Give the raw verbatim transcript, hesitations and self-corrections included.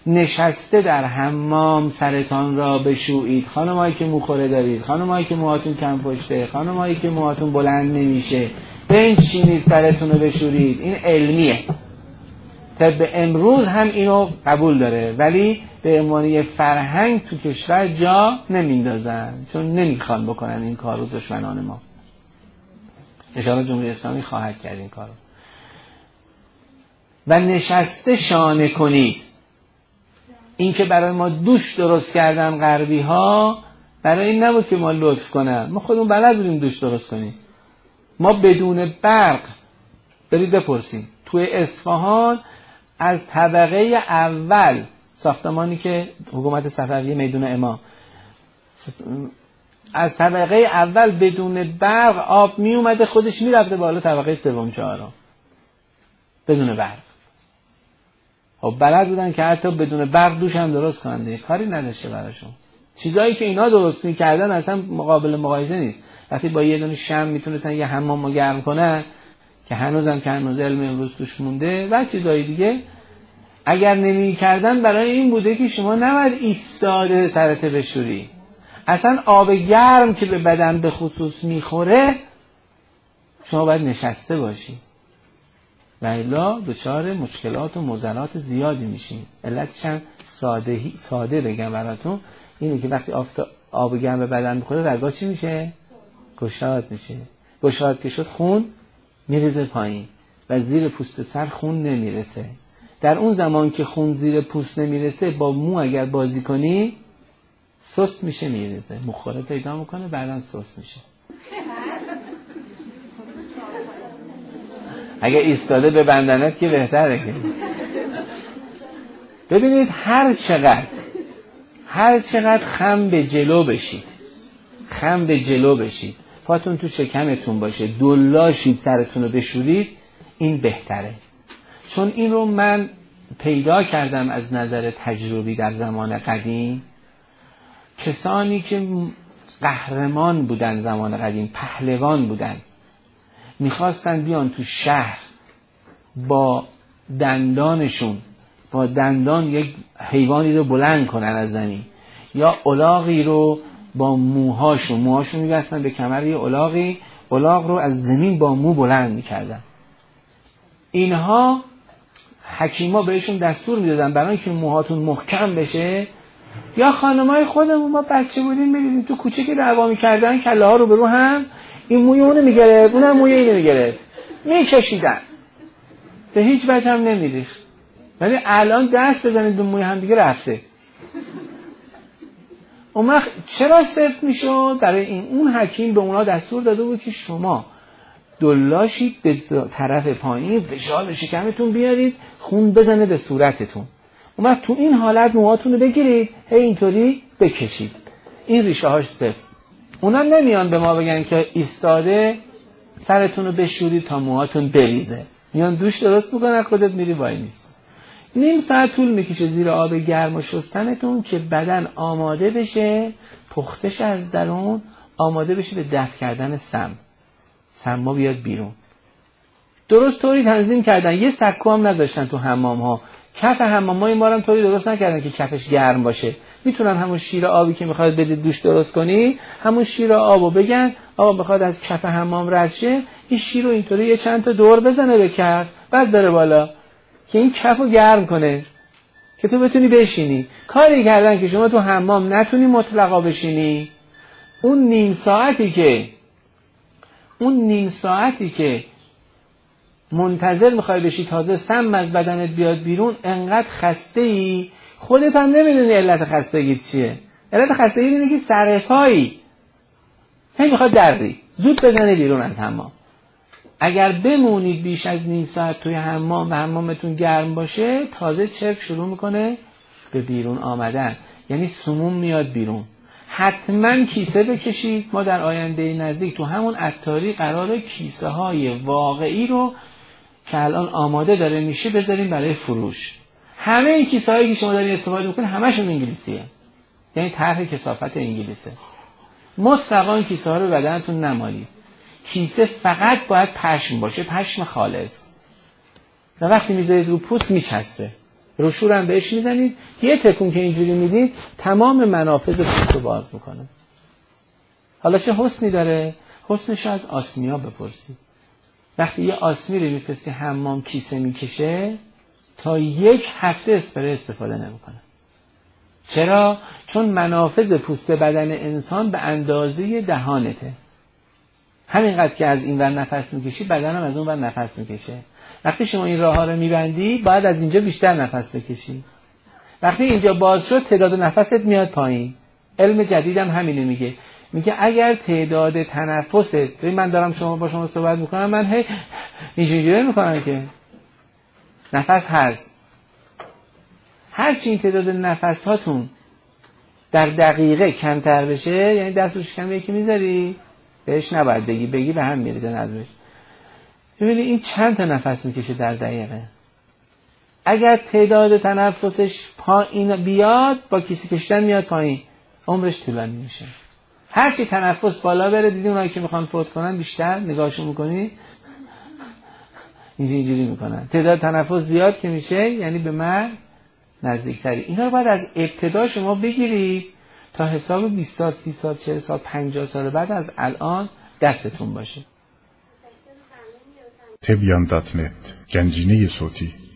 نشسته در حمام سرتان را بشویید، خانمایی که موخوره دارید، خانمایی که موهاتون کم پشته، خانمایی که موهاتون بلند نمیشه، بنشینید سرتون رو بشورید. این علمیه. طب امروز هم اینو قبول داره، ولی به عنوان فرهنگ تو کشور جا نمیندازن، چون نمیخوان بکنن این کارو دشمنان ما. انشاءالله جمهوری اسلامی خواهد کرد این کارو. و نشسته شانه کنید. این که برای ما دوش درست کردن غربی ها، برای این نبود که ما لطف کنن، ما خودمون بلد بودیم دوش درست کنیم. ما بدون برق، برید بپرسید توی اصفهان از طبقه اول ساختمانی که حکومت صفویه میدون امام، از طبقه اول بدون برق آب می اومده خودش می رفته بالا طبقه سوم چهارم بدون برق. خب بلد بودن که حتی بدون برق دوش هم درست کنن، کاری نداشته براشون. چیزایی که اینا درست می‌کردن اصلا مقابل مقایسه نیست. وقتی با یه دونه شمع میتونستن یه حمام گرم کنن که هنوزم که هنوز علم امروز توش مونده و چیزای دیگه، اگر نمی‌کردن برای این بوده که شما نباید ایستاده سرت بشوری. اصلا آب گرم که به بدن به خصوص میخوره شما باید نشسته باشی و الا دچار مشکلات و معضلات زیادی میشین. علتش هم ساده ساده بگم براتون، اینه که وقتی آب گرم به بدن بخوره رگا چی میشه؟ گشاد میشه. گشاد که شد خون میریزه پایین و زیر پوست سر خون نمیرسه. در اون زمان که خون زیر پوست نمیرسه با مو اگر بازی کنی سست میشه، میریزه، مخوره پیدا میکنه، بعداً سست میشه. اگه ایستاده به بندنت که بهتره. که ببینید هر چقدر هر چقدر خم به جلو بشید، خم به جلو بشید، پاتون تو شکمتون باشه، دلاشید سرتون رو بشورید، این بهتره. چون این رو من پیدا کردم از نظر تجربی در زمان قدیم. کسانی که قهرمان بودن زمان قدیم، پهلوان بودن، میخواستن بیان تو شهر با دندانشون، با دندان یک حیوانی رو بلند کنن از زمین، یا الاغی رو با موهاشون موهاشون میبستن به کمر یه الاغی، الاغ رو از زمین با مو بلند میکردن. اینها حکیما بهشون دستور میدادن برای اینکه موهاتون محکم بشه، یا خانمای خودمون ما بچه بودیم میدیدیم تو کوچه که دعوا میکردن کله ها رو به رو هم، این موی اونو میگرفت اونم موی اینو میگرفت، میکشیدن، به هیچ وجه هم نمیریخت. ولی الان دست بزنید به موی هم دیگه رفته. اون وقت چرا صرف میشد؟ برای این اون حکیم به اونا دستور داده بود که شما دلاشید به طرف پایین، فشار شکمتون بیارید، خون بزنه به صورتتون. اون وقت تو این حالت موهاتون رو بگیرید، هی اینطوری بکشید. این ریشه هاش صفر. اونا نمیان به ما بگن که ایستاده سرتون رو بشورید تا موهاتون بریزه. میان دوش درست میکنن، خودت میری وای نیست. نیم ساعت طول میکشه زیر آب گرم و شستنتون که بدن آماده بشه، پختش از درون آماده بشه به دفع کردن سم. سما بیاد بیرون. درست طوری تنظیم کردن، یه سکو هم نداشتن تو حمام ها. کف حمام ها این بارم طوری درست نکردن که کفش گرم باشه. میتونن همون شیر آبی که میخواد بدید دوش درست کنی، همون شیر آبو بگن آقا بخواد از کف حمام رد شه، این شیر رو اینطوری یه چند تا دور بزنه به کف، بعد بره بالا که این کفو گرم کنه که تو بتونی بشینی. کاری کردن که شما تو حمام نتونی مطلقا بشینی. اون نیم ساعتی که اون نیم ساعتی که منتظر میخوای بشی تازه سم از بدنت بیاد بیرون، انقدر خسته ای خودت هم نمیدونی علت خستگی چیه. علت خستگی اینه که سر پایی هی میخواد دری زود بزنه بیرون از حمام. اگر بمونید بیش از نیم ساعت توی حمام و حمامتون گرم باشه، تازه چرک شروع میکنه به بیرون آمدن، یعنی سموم میاد بیرون. حتما کیسه بکشید. ما در آینده نزدیک تو همون عطاری قراره کیسه های واقعی رو که الان آماده داره میشه بذاریم برای فروش. همه این کیسه هایی که شما دارین استفاده میکنید همشون انگلیسیه، یعنی طرح کثافت انگلیسه. مطلقاً کیسه ها رو بدنتون نمالید. کیسه فقط باید پشم باشه، پشم خالص، و وقتی میذارید رو پوست میچسبه. روشور هم بهش میزنید، یه تکون که اینجوری میدید تمام منافذ پوست رو باز میکنه. حالا چه حسنی داره؟ حسنش رو از آسمیا بپرسید. وقتی یه آسمی رو میفرستی حمام کیسه میکشه، تا یک هفته اسپری استفاده نمیکنه. چرا؟ چون منافذ پوست بدن انسان به اندازه دهانته. همینقدر که از این ور نفس میکشی، بدنم از اون ور نفس میکشه. وقتی شما این راه ها رو میبندی، باید از اینجا بیشتر نفس بکشی. وقتی اینجا باز شد، تعداد نفست میاد پایین. علم جدیدم همینه میگه. میگه اگر تعداد تنفست، ببین من دارم شما با شما صحبت میکنم، من هی اینجوری میکنم که نفس هست. هر چی این تعداد نفس هاتون در دقیقه کمتر بشه، یعنی دست رو شکم یکی میذاری، بهش نباید بگی، بگی به هم میریزه نظمش. ببینید این چند تا نفس میکشه در دقیقه. اگر تعداد تنفسش پایین بیاد، با کیسه کشیدن میاد پایین، عمرش طولانی میشه. هر چی تنفس بالا بره، دیدی اونایی که میخوان فوت کنن بیشتر نگاهشون میکنی اینجوری اینجوری میکنن. تعداد تنفس زیاد که میشه یعنی به مرگ نزدیکتری. اینا رو باید از ابتدا شما بگیرید تا حساب بیست سال، سی سال، چهل سال، پنجاه سال بعد از الان دستتون باشه. تبیان دات نت، گنجینه صوتی.